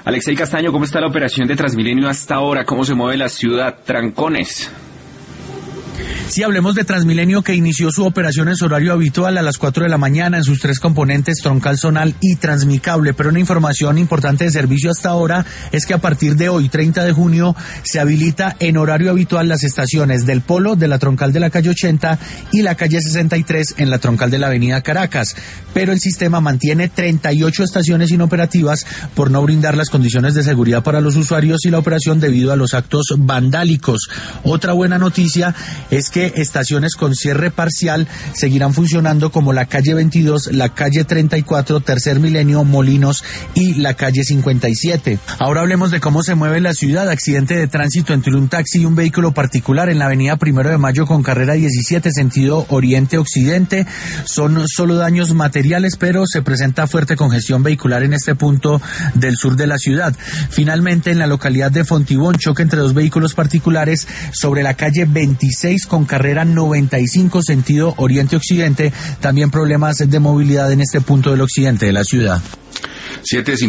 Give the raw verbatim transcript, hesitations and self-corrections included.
Alexei Castaño, ¿cómo está la operación de Transmilenio hasta ahora? ¿Cómo se mueve la ciudad? Trancones. Sí, hablemos de Transmilenio, que inició su operación en su horario habitual a las cuatro de la mañana en sus tres componentes, troncal, zonal y transmicable. Pero una información importante de servicio hasta ahora es que a partir de hoy, treinta de junio, se habilita en horario habitual las estaciones del Polo, de la troncal de la calle ochenta y la calle sesenta y tres en la troncal de la avenida Caracas. Pero el sistema mantiene treinta y ocho estaciones inoperativas por no brindar las condiciones de seguridad para los usuarios y la operación debido a los actos vandálicos. Otra buena noticia es que estaciones con cierre parcial seguirán funcionando, como la calle veintidós, la calle treinta y cuatro, Tercer Milenio, Molinos y la calle cincuenta y siete. Ahora hablemos de cómo se mueve la ciudad. Accidente de tránsito entre un taxi y un vehículo particular en la avenida Primero de Mayo con carrera diecisiete, sentido oriente-occidente. Son solo daños materiales, pero se presenta fuerte congestión vehicular en este punto del sur de la ciudad. Finalmente, en la localidad de Fontibón, choque entre dos vehículos particulares sobre la calle veintiséis con carrera noventa y cinco, sentido oriente-occidente. También problemas de movilidad en este punto del occidente de la ciudad. siete